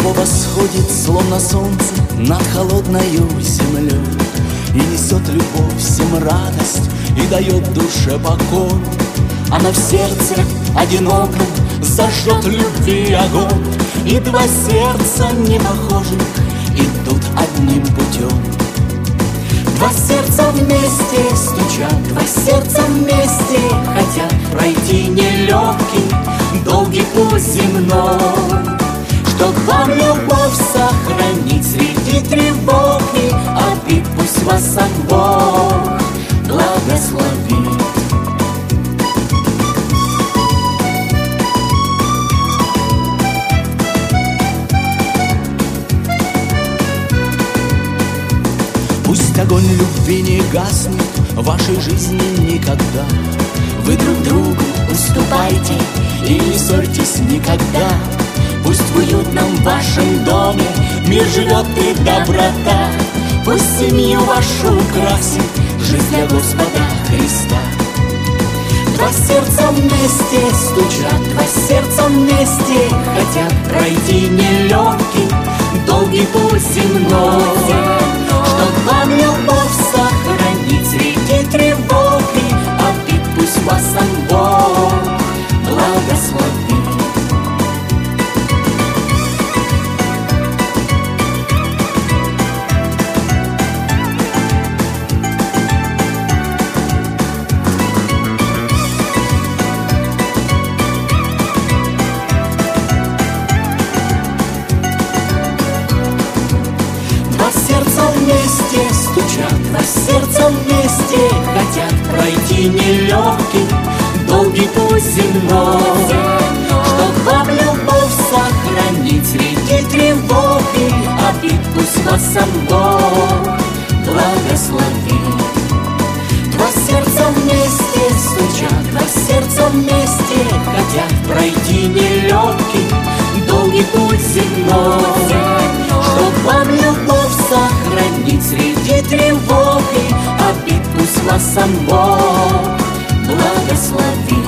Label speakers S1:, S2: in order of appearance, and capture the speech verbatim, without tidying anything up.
S1: Рождество восходит, словно солнце, над холодною землей, и несет любовь всем радость, и дает душе покой. Она в сердце одиноком зажжет любви огонь, и два сердца не похожих идут одним путем. Два сердца вместе стучат, два сердца вместе хотят пройти нелегкий, долгий путь земной, чтоб вам любовь сохранить среди тревог и обид. Пусть вас сам Бог благословит. Пусть огонь любви не гаснет в вашей жизни никогда. Вы друг другу уступайте и не ссорьтесь никогда. Пусть в уютном вашем доме мир живет и доброта. Пусть семью вашу украсит жизнь для Господа Христа. Два сердца вместе стучат, два сердца вместе хотят пройти нелегкий, долгий путь земной, чтоб вам любовь сохранить среди тревог и обид. Пусть вас сам Бог благословит. Два сердца вместе стучат, два сердца вместе хотят пройти нелегкий, долгий путь земной, чтоб вам любовь сохранить среди тревог и обид. Пусть вас сам Бог благословит. Два сердца вместе стучат, два сердца вместе хотят пройти нелегкий, долгий путь земной, чтоб вам любовь сохранить среди тревог и обид. Пусть вас сам Бог благословит.